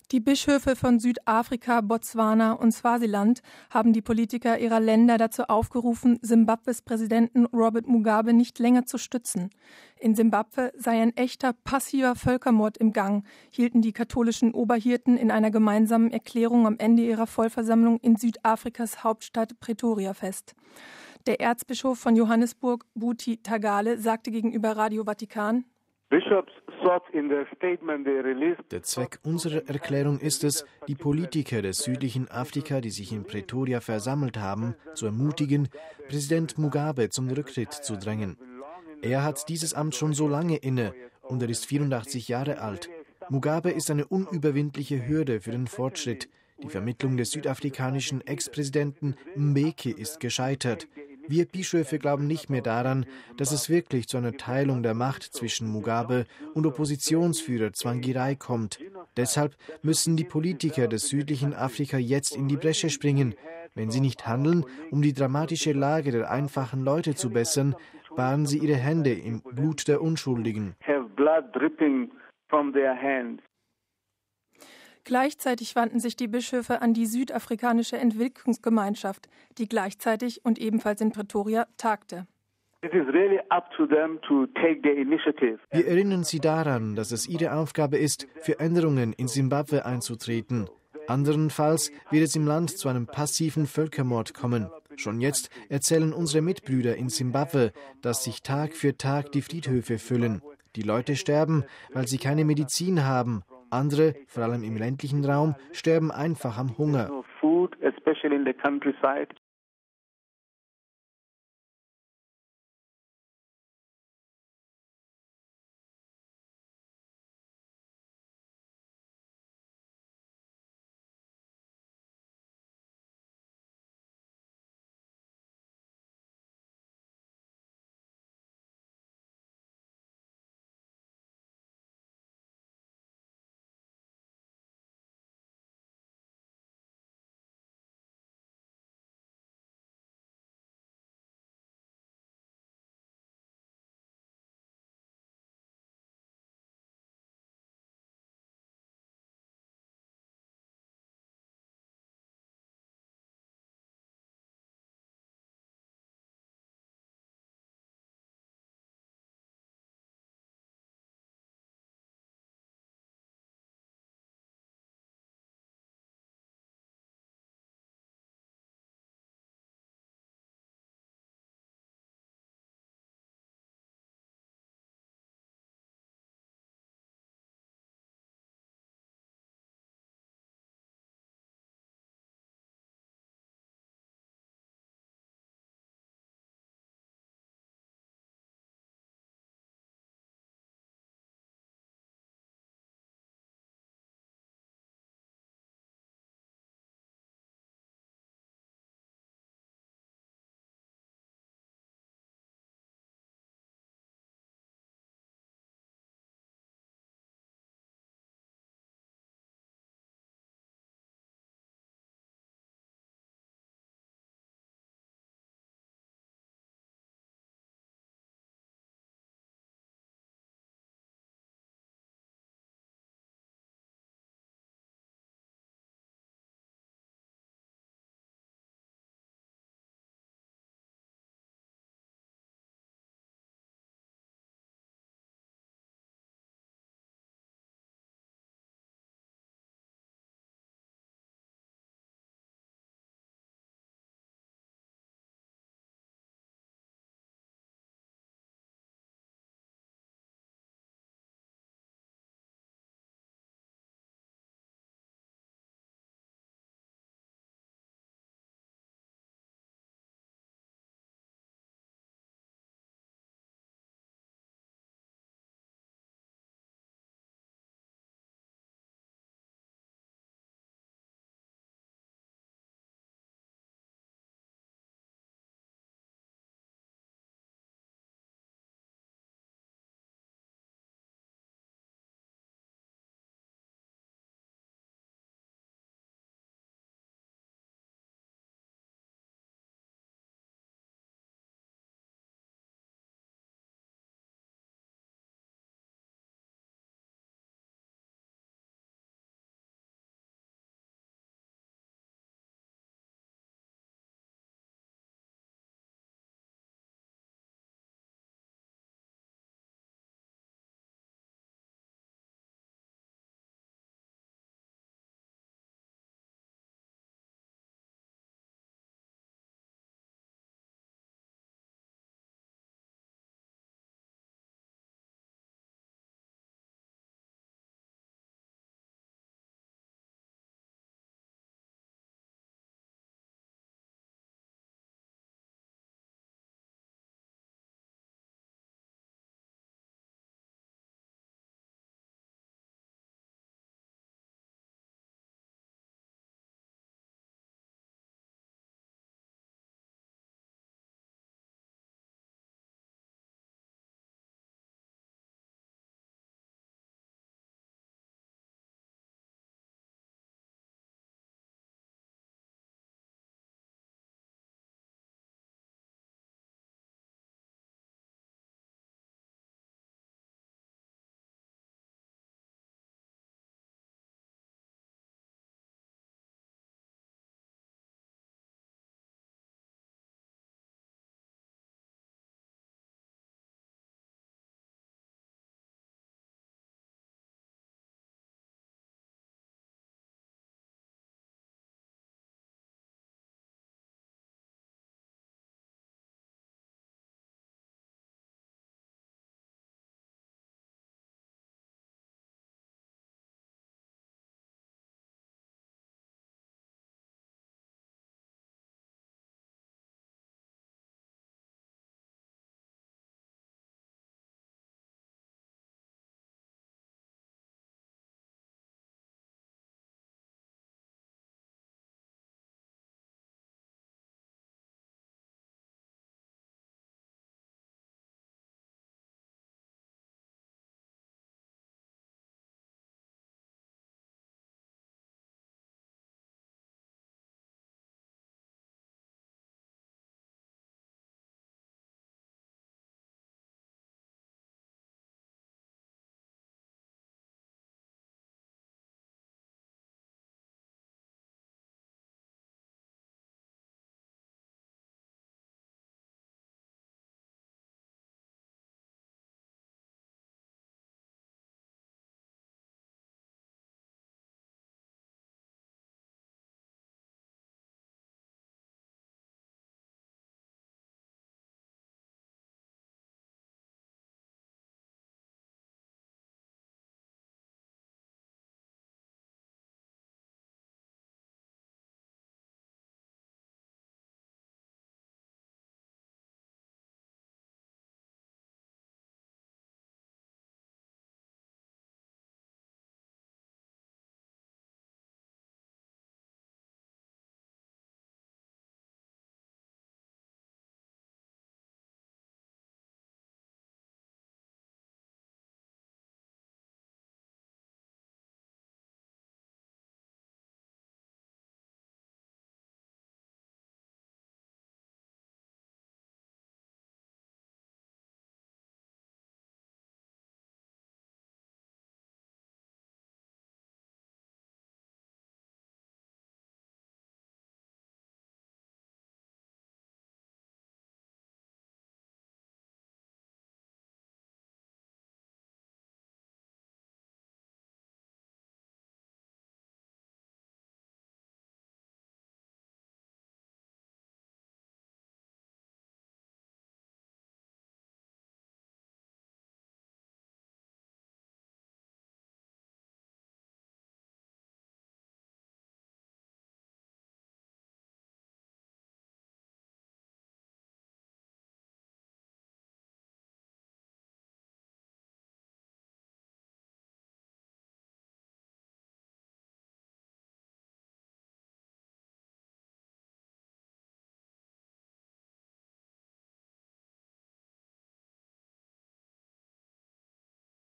Die Bischöfe von Südafrika, Botswana und Swasiland haben die Politiker ihrer Länder dazu aufgerufen, Simbabwes Präsidenten Robert Mugabe nicht länger zu stützen. In Simbabwe sei ein echter passiver Völkermord im Gang, hielten die katholischen Oberhirten in einer gemeinsamen Erklärung am Ende ihrer Vollversammlung in Südafrikas Hauptstadt Pretoria fest. Der Erzbischof von Johannesburg, Buti Tagale, sagte gegenüber Radio Vatikan: Der Zweck unserer Erklärung ist es, die Politiker des südlichen Afrika, die sich in Pretoria versammelt haben, zu ermutigen, Präsident Mugabe zum Rücktritt zu drängen. Er hat dieses Amt schon so lange inne und er ist 84 Jahre alt. Mugabe ist eine unüberwindliche Hürde für den Fortschritt. Die Vermittlung des südafrikanischen Ex-Präsidenten Mbeki ist gescheitert. Wir Bischöfe glauben nicht mehr daran, dass es wirklich zu einer Teilung der Macht zwischen Mugabe und Oppositionsführer Tsvangirai kommt. Deshalb müssen die Politiker des südlichen Afrika jetzt in die Bresche springen. Wenn sie nicht handeln, um die dramatische Lage der einfachen Leute zu bessern, baden sie ihre Hände im Blut der Unschuldigen. Gleichzeitig wandten sich die Bischöfe an die südafrikanische Entwicklungsgemeinschaft, die gleichzeitig und ebenfalls in Pretoria tagte. Wir erinnern Sie daran, dass es Ihre Aufgabe ist, für Änderungen in Simbabwe einzutreten. Anderenfalls wird es im Land zu einem passiven Völkermord kommen. Schon jetzt erzählen unsere Mitbrüder in Simbabwe, dass sich Tag für Tag die Friedhöfe füllen. Die Leute sterben, weil sie keine Medizin haben. Andere, vor allem im ländlichen Raum, sterben einfach am Hunger.